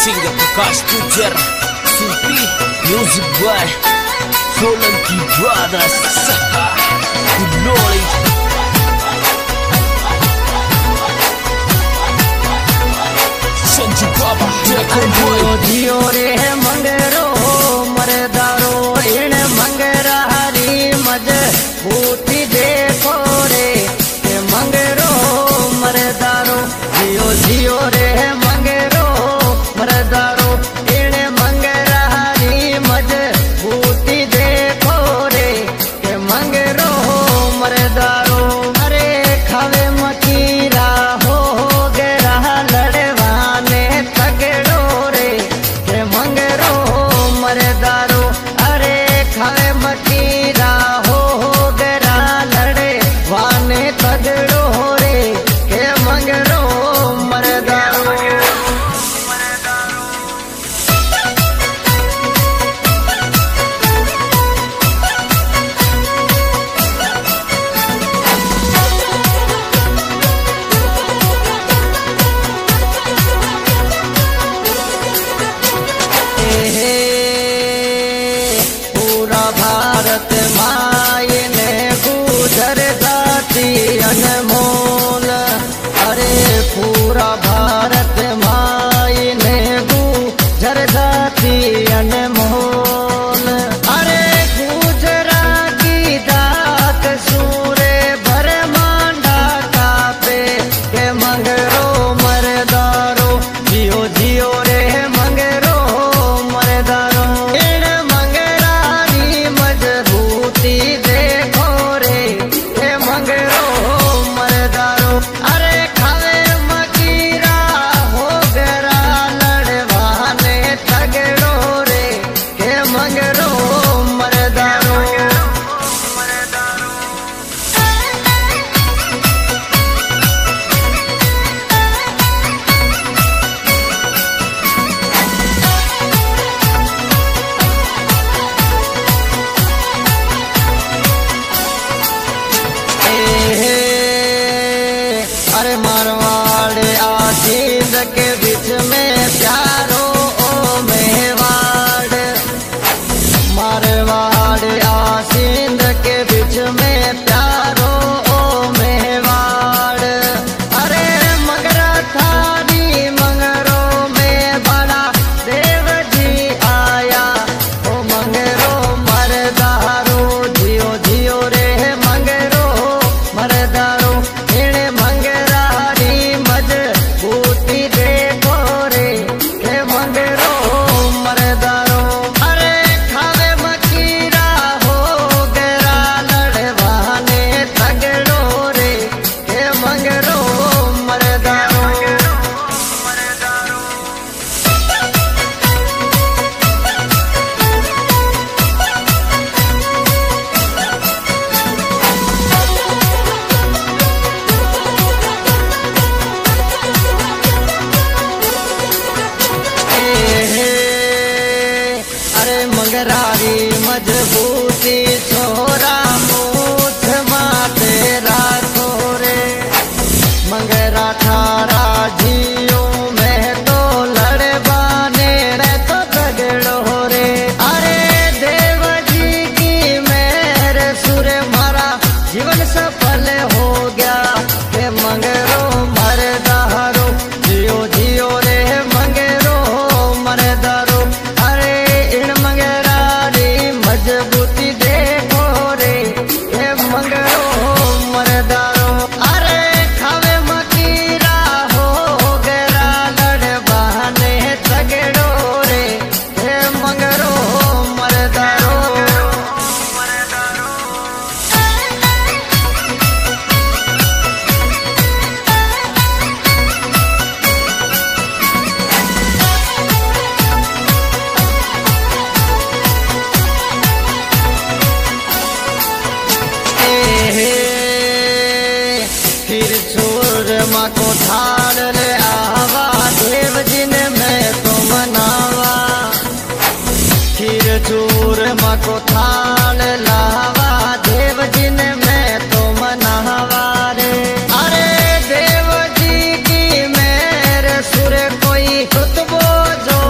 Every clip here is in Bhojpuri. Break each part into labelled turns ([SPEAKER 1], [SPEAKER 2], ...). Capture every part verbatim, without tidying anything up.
[SPEAKER 1] Singer Prakash Gujjar, Surti music by Solanki brothers, कुल्लोली संजू बाबा
[SPEAKER 2] जियो रे मंगरो मरदारो इन मंगरा हरी मजबूती देखो रे मंगरो मरदारो जियो जियो रे मंगरो मरदारो इन मंगरा हरी मजबूती देखो रे के मंगरो मरदारो अरे खावे मकीरा हो गया लड़वाने तगड़ो रे के मंगरो मरदारो अरे खावे मकीरा हो गया लड़े वाने तगड़ो रे के मंगरो मरदारो पूरा भारत मायने गुजर जाती अनमोल अरे पूरा भारत मायने गुजर जाती अनमोल अरे गुजराती दात सूरे भर मांडा कापे के मंगरो मरदारो जियो जियो रे मंगरो मरदारो इन मंगरानी मजबूती देखो रे के मंगरो मरदारो अरे खावे मकीरा हो गरा लड़वाने तगड़ो रे के मंगरो मरदारो अरे मारवाड़ आसींद के बीच में प्यारो ओ मेवाड़ मारवाड़ आसींद के बीच में प्यारो ओ मेवाड़ अरे मगरा थारी मंगरो में बड़ा देव जी आया ओ मंगरो मरदारो जियो जियो रे मंगरो मरदारो इन मंगरारी मजबूती देखो रे के मंगरो मरदारो अरे खावे मकीरा हो गरा लड़वाने तगड़ो रे के मंगरो मरदारो अरे मंगरारी मजबूती छोरा मूछ माते राखो रे मंगरा थारा जियो में तो लड़वाने रे तो तगड़ो रे अरे देव जी की मेरे सुर मारा जीवन सफल हो गया के मंगरो मरदारो जियो जियो रे मंगरो मरदारो अरे इन मंगरारी मजबूती देखो रे ये मंगरो मरदारो अरे खावे मकीरा हो गरा लड़वाने तगड़ो रे ये मंगरो मरदारो फिर छोर माँ को थाल ले आवा देव जी ने मैं तो मनावा फिर चोर माँ को थाल लावा देव जी ने मैं तो मनावा रे अरे देव जी की मेरे सुर कोई खुतबो जो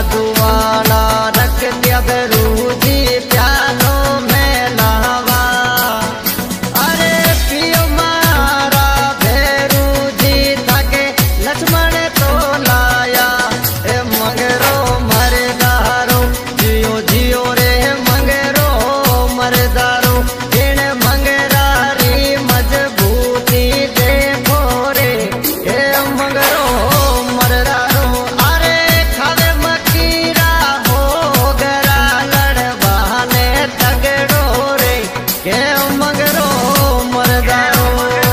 [SPEAKER 2] जादू वाला रख दिया बेरू जी प्यालों में लावा। अरे पियो मारा भेरू जी थाके लक्ष्मण तो लाया। ए मंगरो मरदारो जियो जियो रे मंगरो मरदारो इन मंगरारी मजबूती देखो रे। ए मंगरो मरदारो अरे खावे मकीरा हो गरा लड़वाने तगड़ो रे। के मंगरो मरदारो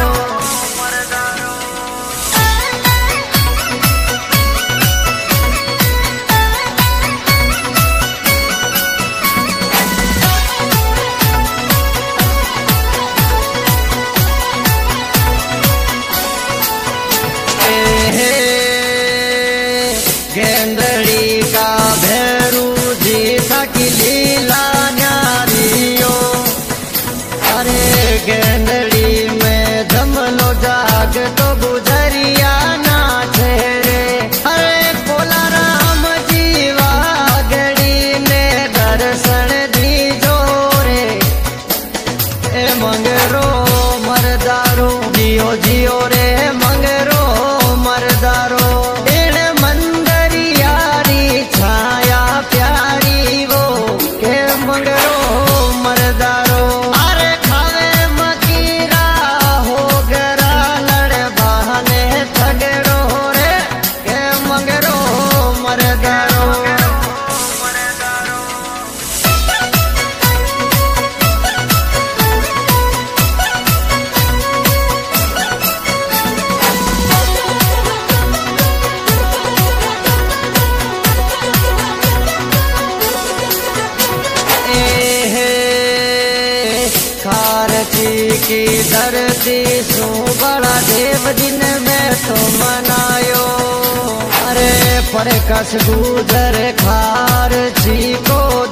[SPEAKER 2] गेंदड़ी का भैरू जी था की लीला न्यारियो। अरे गेंदड़ी में जमलो जाग तो गुजरिया नाचे रे। अरे बोला राम जी वागड़ी ने दर्शन दी जोरे। ए मंगरो मरदारो जियो जियो रे मंगरो मरदारो इन मंदरियारी छाया प्यारी वो। के मंगरो मरदारो अरे खावे मकीरा हो गरा लड़ बहाने थगड़ो रे। के मंगरो मरदारो खारची की धरती सो बड़ा देव दिन में तो मनायो। अरे पर कस गुजर खारची को